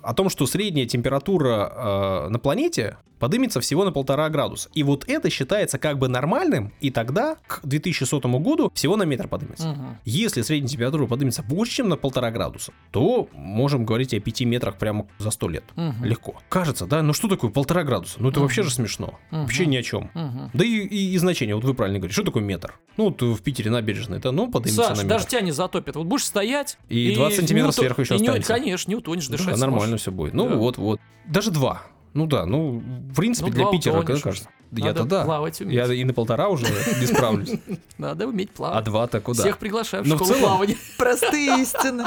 о том, что средняя температура э, на планете поднимется всего на полтора градуса. И вот это считается как бы нормальным, и тогда к две тысячи сотому году всего на метр поднимется. Угу. Если средняя температура поднимется больше, чем на полтора градуса, то можем говорить о пяти метрах прямо за сто лет. Угу. Легко. Кажется, да? Ну что такое полтора градуса? Ну это Угу. вообще же смешно. Угу. Вообще ни о чем. Угу. Да и, и, и значение, вот вы правильно говорите, что такое метр? Ну вот в Питере набережная, это ну поднимется Саш, на метр. даже тебя не затопит. Вот будешь стоять... И двадцать сантиметров не утон- сверху еще и не- останется. Конечно, не утонешь, дышать Да, сможешь. нормально все будет. Ну Да. вот, вот. Даже два. Ну да, ну в принципе Ну, для два Питера, утонешь как кажется. уже. Я-то Надо да. плавать уметь. Я и на полтора уже не справлюсь. Надо уметь А плавать. два-то куда? Всех приглашаю в Но в школу целом- плавания. Простые истины.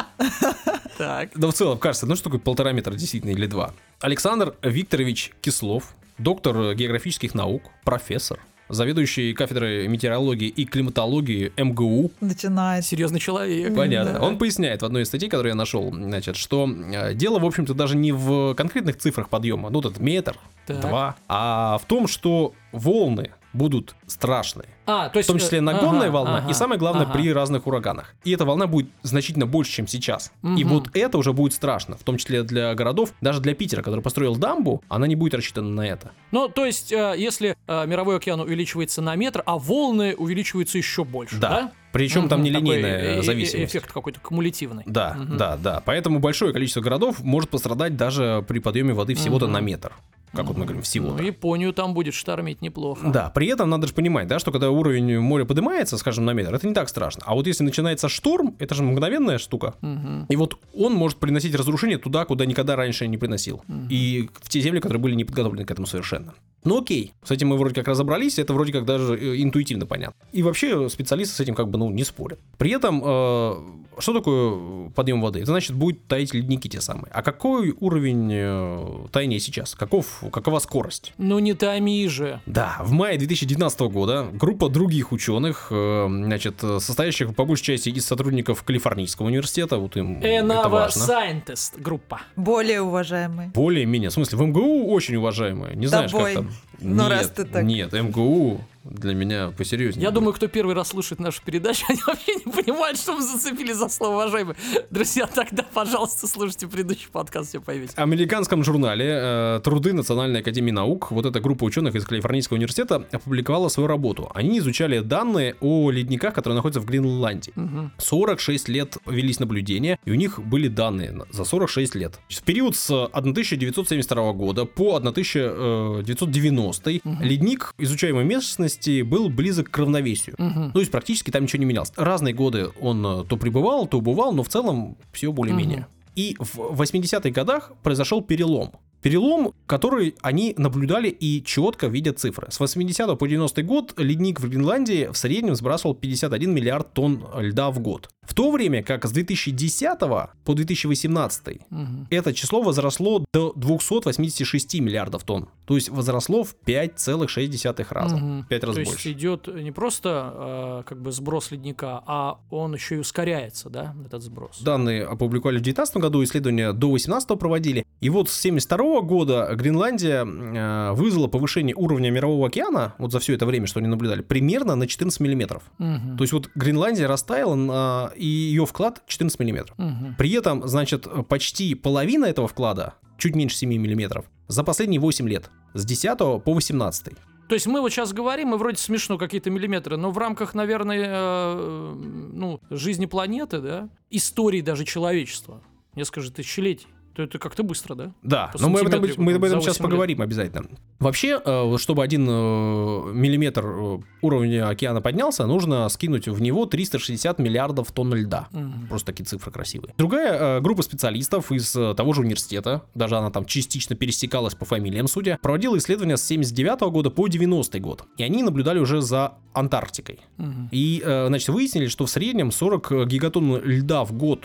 Так. Да в целом кажется, ну что такое полтора метра действительно или два? Александр Викторович Кислов, доктор географических наук, профессор, заведующий кафедрой метеорологии и климатологии эм гэ у. Начинается. Серьезный человек. Понятно. Да. Он поясняет в одной из статей, которую я нашел, значит, что э, дело, в общем-то, даже не в конкретных цифрах подъема, ну, этот метр, Так. два, а в том, что волны будут страшные. А, то В есть, том числе э, нагонная ага, волна ага, и самое главное ага. при разных ураганах. И эта волна будет значительно больше, чем сейчас. И Мгм. вот это уже будет страшно, в том числе для городов, даже для Питера, который построил дамбу, она не будет рассчитана на это. Ну, то есть, э, если э, мировой океан увеличивается на метр, а волны увеличиваются еще больше, да? Да. Причем там Мгм, такой, нелинейная э, э, зависимость. Эффект какой-то кумулятивный. Да, Мгм. да, да. Поэтому большое количество городов может пострадать даже при подъеме воды всего-то Мгм. на метр. Как вот мы говорим, Ну, всего-то. Японию там будет штормить неплохо. Да, при этом надо же понимать, да, что когда уровень моря поднимается, скажем, на метр, это не так страшно. А вот если начинается шторм, это же мгновенная штука. Мгм. И вот он может приносить разрушение туда, куда никогда раньше не приносил. И в те земли, которые были не подготовлены к этому совершенно. Ну окей, с этим мы вроде как разобрались, это вроде как даже э, интуитивно понятно. И вообще специалисты с этим как бы, ну, не спорят. При этом, э, что такое подъем воды? Это значит, будут таять ледники те самые. А какой уровень э, таяния сейчас? Каков, какова скорость? Ну не томи же. Да, в мае две тысячи девятнадцатого года группа других ученых, э, значит, состоящих по большей части из сотрудников Калифорнийского университета, вот им это Enava важно. Scientist группа. Более уважаемые. Более-менее, в смысле, в эм гэ у очень уважаемые, не знаешь, Тобой. как там. Ну, нет, раз ты так. Нет, эм гэ у для меня посерьезнее. Я будет. думаю, кто первый раз слушает нашу передачу, они вообще не понимают, что мы зацепили за слово уважаемые. Друзья, тогда, пожалуйста, слушайте предыдущий подкаст, все поймете. В американском журнале э, «Труды Национальной академии наук» вот эта группа ученых из Калифорнийского университета опубликовала свою работу. Они изучали данные о ледниках, которые находятся в Гренландии. Мгм. сорок шесть лет велись наблюдения, и у них были данные на- за сорок шесть лет. В период с тысяча девятьсот семьдесят второго года по тысяча девятьсот девяностый Мгм. ледник изучаемой местности был близок к равновесию. Мгм. Ну, то есть практически там ничего не менялось. Разные годы он э, то прибывал, то убывал, но в целом все более-менее. Мгм. И в восьмидесятых годах произошел перелом. Перелом, который они наблюдали и четко видят цифры. С восьмидесятого по девяностый год ледник в Гренландии в среднем сбрасывал пятьдесят один миллиард тонн льда в год. В то время как с две тысячи десятого по две тысячи восемнадцатый Мгм. это число возросло до двухсот восьмидесяти шести миллиардов тонн. То есть возросло в пять целых шесть десятых раза. Мгм. пять раз То есть больше. идет не просто э, как бы сброс ледника, а он еще и ускоряется, да, этот сброс. Данные опубликовали в две тысячи девятнадцатом году, исследования до две тысячи восемнадцатого проводили. И вот с тысяча девятьсот семьдесят второго года Гренландия э, вызвала повышение уровня Мирового океана, вот за все это время, что они наблюдали, примерно на четырнадцать миллиметров. Мгм. То есть вот Гренландия растаяла, на, и ее вклад четырнадцать миллиметров. Мгм. При этом, значит, почти половина этого вклада, чуть меньше семи миллиметров, за последние восемь лет, с десятого по восемнадцатый. То есть мы вот сейчас говорим, и вроде смешно какие-то миллиметры, но в рамках, наверное, э, ну, жизни планеты, да, истории даже человечества, несколько же тысячелетий, то это как-то быстро, да? Да, По но мы об этом, сантиметру мы об этом за сейчас восемь лет. поговорим обязательно. Вообще, э, вот чтобы один э, миллиметр э, уровня океана поднялся, нужно скинуть в него триста шестьдесят миллиардов тонн льда. Мгм. Просто такие цифры красивые. Другая э, группа специалистов из э, того же университета, даже она там частично пересекалась по фамилиям, судя, проводила исследования с семьдесят девятого года по девяностый год. И они наблюдали уже за Антарктикой. Мгм. И, э, значит, выяснили, что в среднем сорок гигатонн льда в год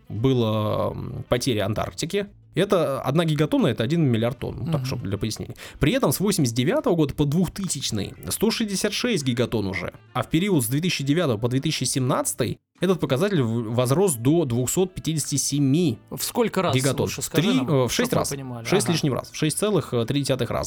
было м, потери Антарктики. Это одна гигатонна, это один миллиард тонн, ну, так, Мгм. чтобы для пояснения. При этом с восемьдесят девятого года по двухтысячный сто шестьдесят шесть гигатонн уже. А в период с две тысячи девятого по две тысячи семнадцатый этот показатель в- возрос до двухсот пятидесяти семи В сколько раз гигатонн. лучше, скажи Три, нам, э, в чтоб шесть мы раз. понимали. В шесть Ага. лишним раз. В шесть целых три десятых раза.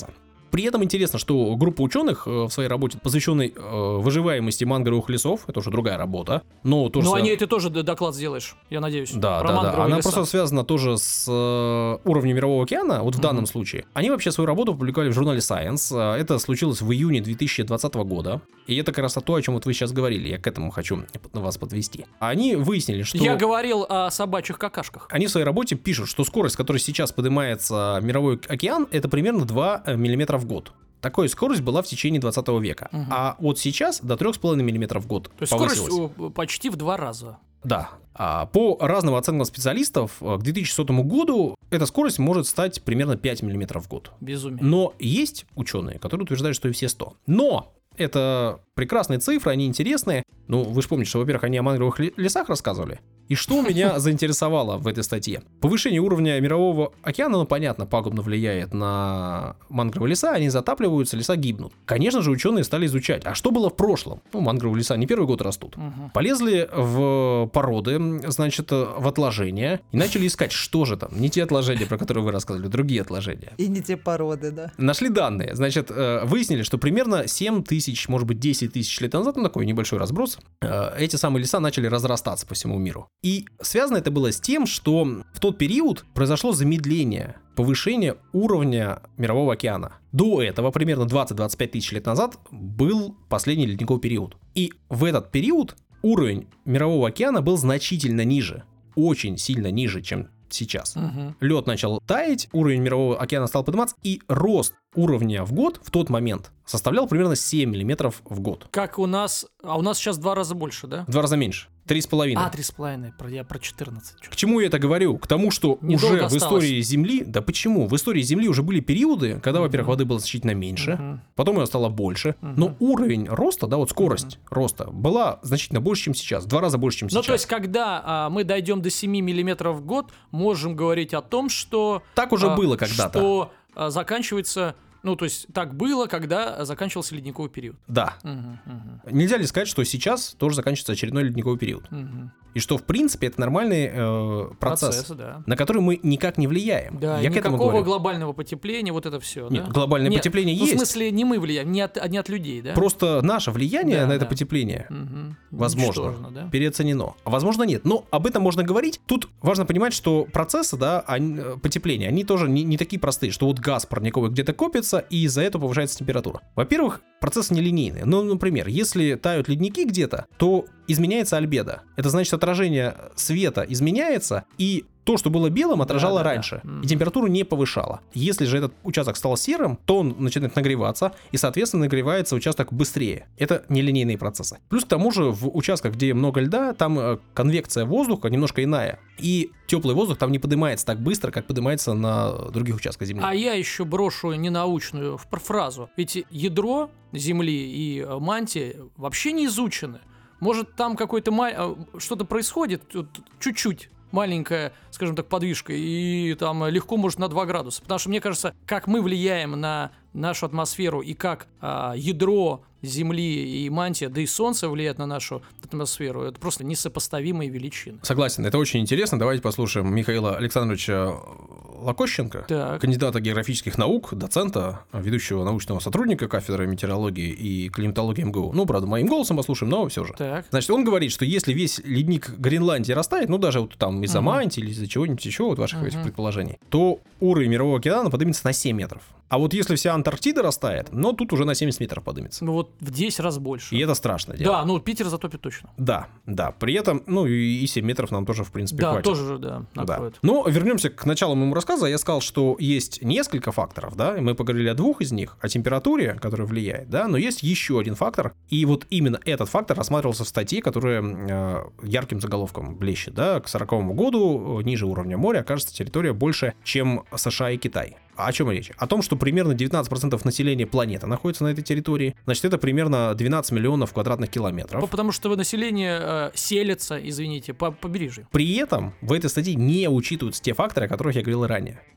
При этом интересно, что группа ученых в своей работе, посвященной выживаемости мангровых лесов, это уже другая работа, но тоже... Ну, о ней ты тоже доклад сделаешь, я надеюсь. Да, про да, да. Она леса. просто связана тоже с уровнем Мирового океана, вот в mm-hmm. данном случае. Они вообще свою работу опубликовали в журнале Science. Это случилось в июне две тысячи двадцатого года. И это как раз то, о чем вот вы сейчас говорили. Я к этому хочу вас подвести. Они выяснили, что... Я говорил о собачьих какашках. Они в своей работе пишут, что скорость, с которой сейчас поднимается Мировой океан, это примерно два миллиметра в год. Такая скорость была в течение двадцатого века. Угу. А вот сейчас до три с половиной миллиметра в год. То есть повысилась. Скорость почти в два раза. Да. А по разным оценкам специалистов, к две тысячи сотому году эта скорость может стать примерно пять миллиметров в год. Безумие. Но есть ученые, которые утверждают, что и все сто. Но это прекрасные цифры, они интересные. Ну, вы же помните, что, во-первых, они о мангровых лесах рассказывали. И что меня заинтересовало в этой статье? Повышение уровня Мирового океана, ну, понятно, пагубно влияет на мангровые леса, они затапливаются, леса гибнут. Конечно же, ученые стали изучать, а что было в прошлом? Ну, мангровые леса не первый год растут. Угу. Полезли в породы, значит, в отложения, и начали искать, что же там. Не те отложения, про которые вы рассказывали, другие отложения. И не те породы, да. Нашли данные, значит, выяснили, что примерно семь тысяч, может быть, десять тысяч лет назад, ну, такой небольшой разброс, эти самые леса начали разрастаться по всему миру. И связано это было с тем, что в тот период произошло замедление, повышение уровня Мирового океана. До этого, примерно двадцать-двадцать пять тысяч лет назад, был последний ледниковый период. И в этот период уровень Мирового океана был значительно ниже, очень сильно ниже, чем сейчас. Угу. Лед начал таять, уровень Мирового океана стал подниматься, и рост уровня в год в тот момент составлял примерно семь миллиметров в год. Как у нас... А у нас сейчас в два раза больше, да? В два раза меньше. Три с половиной. А, три с половиной. Я про четырнадцать. К чему я это говорю? К тому, что Недолго уже осталось. в истории Земли... Да почему? В истории Земли уже были периоды, когда, uh-huh. во-первых, воды было значительно меньше, uh-huh. потом ее стало больше, uh-huh. но уровень роста, да, вот скорость uh-huh. роста была значительно больше, чем сейчас. В два раза больше, чем сейчас. Ну, то есть, когда а, мы дойдем до семь миллиметров в год, можем говорить о том, что... Так уже а, было когда-то. Что а, заканчивается... Ну, то есть, так было, когда заканчивался ледниковый период. Да. Угу, угу. Нельзя ли сказать, что сейчас тоже заканчивается очередной ледниковый период? Угу. И что, в принципе, это нормальный э, процесс, процесс да. на который мы никак не влияем. Да, Я к этому никакого говорю. глобального потепления, вот это все. Нет, да? глобальное Нет, потепление ну, есть. В смысле, не мы влияем, не от, не от людей, да? Просто наше влияние да, на это да. потепление, угу. возможно, да? переоценено. А возможно, нет. Но об этом можно говорить. Тут важно понимать, что процессы, да, они, потепления, они тоже не, не такие простые, что вот газ парниковый где-то копится, и из-за этого повышается температура. Во-первых, процессы нелинейные. Ну, например, если тают ледники где-то, то изменяется альбедо. Это значит, отражение света изменяется, и то, что было белым, отражало да, да, раньше, да. и температуру не повышало. Если же этот участок стал серым, то он начинает нагреваться, и, соответственно, нагревается участок быстрее. Это нелинейные процессы. Плюс к тому же в участках, где много льда, там конвекция воздуха немножко иная, и теплый воздух там не поднимается так быстро, как поднимается на других участках Земли. А я еще брошу ненаучную фразу. Ведь ядро Земли и мантия вообще не изучены. Может, там какой-то ма... что-то происходит, чуть-чуть, маленькая, скажем так, подвижка, и там легко может на два градуса. Потому что, мне кажется, как мы влияем на нашу атмосферу и как а, ядро Земли и мантия, да и Солнце влияет на нашу атмосферу, это просто несопоставимые величины. Согласен, это очень интересно. Давайте послушаем Михаила Александровича Лакощенко, так. кандидата географических наук, доцента, ведущего научного сотрудника кафедры метеорологии и климатологии эм гэ у. Ну, правда, моим голосом послушаем, но все же. Так. Значит, он говорит, что если весь ледник Гренландии растает, ну, даже вот там из-за uh-huh. мантии или из-за чего-нибудь еще, вот ваших uh-huh. этих предположений, то уровень Мирового океана поднимется на семь метров. А вот если вся Антарктида растает, ну, тут уже на семьдесят метров поднимется. Ну, вот в десять раз больше. И это страшное дело. Да, ну, Питер затопит точно. Да, да. При этом, ну, и семь метров нам тоже, в принципе, да, хватит. Тоже, да, накроет. Да. Но вернемся к началу моему рассказа. Я сказал, что есть несколько факторов, да, и мы поговорили о двух из них, о температуре, которая влияет, да, но есть еще один фактор, и вот именно этот фактор рассматривался в статье, которая э, ярким заголовком блещет, да, к сороковому году ниже уровня моря окажется территория больше, чем США и Китай. О чем речь? О том, что примерно девятнадцать процентов населения планеты находится на этой территории. Значит, это примерно двенадцать миллионов квадратных километров. Потому что население э, селится, извините, по побережью. При этом в этой статье не учитываются те факторы, о которых я говорил ранее.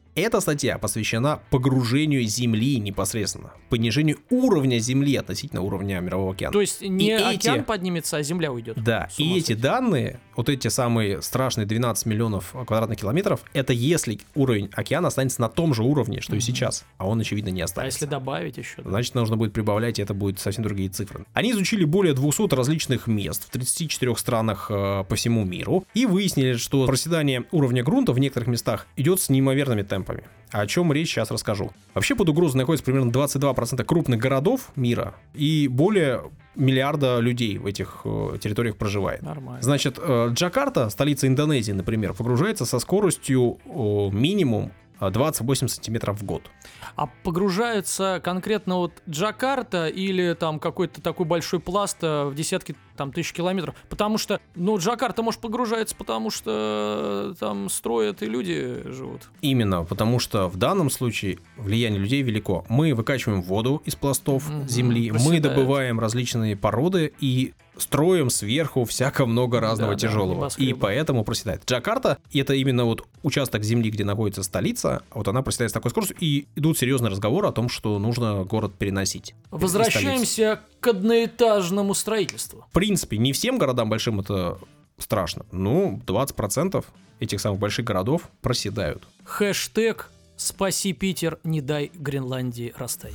Эта статья посвящена погружению Земли непосредственно, понижению уровня Земли относительно уровня Мирового океана. То есть не И океан эти... поднимется, а Земля уйдет. Да, и эти данные, вот эти самые страшные двенадцать миллионов квадратных километров, это если уровень океана останется на том же уровне, что mm-hmm. и сейчас, а он, очевидно, не останется. А если добавить еще? Да? Значит, нужно будет прибавлять, и это будут совсем другие цифры. Они изучили более двухсот различных мест в тридцати четырёх странах э, по всему миру и выяснили, что проседание уровня грунта в некоторых местах идет с неимоверными темпами. О чем речь, сейчас расскажу. Вообще под угрозой находится примерно двадцать два процента крупных городов мира и более миллиарда людей в этих э, территориях проживает. Нормально. Значит, э, Джакарта, столица Индонезии, например, погружается со скоростью э, минимум двадцать восемь сантиметров в год. А погружается конкретно вот Джакарта или там какой-то такой большой пласт в десятки там тысяч километров? Потому что, ну, Джакарта, может, погружается, потому что там строят и люди живут. Именно, потому что в данном случае влияние людей велико. Мы выкачиваем воду из пластов mm-hmm. земли, Проседает. Мы добываем различные породы и строим сверху всяко много разного да, тяжелого. Да, и поэтому проседает. Джакарта — это именно вот участок земли, где находится столица, вот она проседает с такой скоростью, и идут серьезные разговоры о том, что нужно город переносить. Возвращаемся к одноэтажному строительству. В принципе, не всем городам большим это страшно. Ну, двадцать процентов этих самых больших городов проседают. Хэштег «Спаси Питер, не дай Гренландии растаять».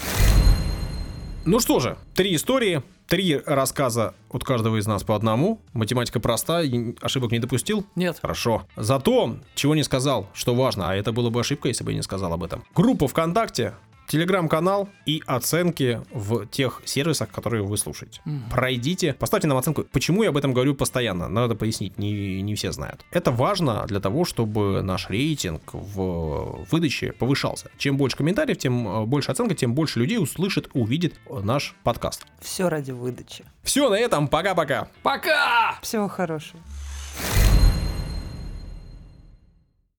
Ну что же, три истории, три рассказа от каждого из нас по одному. Математика проста, ошибок не допустил? Нет. Хорошо. Зато, чего не сказал, что важно, а это было бы ошибка, если бы я не сказал об этом. Группа ВКонтакте, телеграм-канал и оценки в тех сервисах, которые вы слушаете. Mm. Пройдите, поставьте нам оценку. Почему я об этом говорю постоянно? Надо пояснить, не, не все знают. Это важно для того, чтобы наш рейтинг в выдаче повышался. Чем больше комментариев, тем больше оценка, тем больше людей услышит, увидит наш подкаст. Все ради выдачи. Все, на этом. Пока-пока. Пока! Всего хорошего.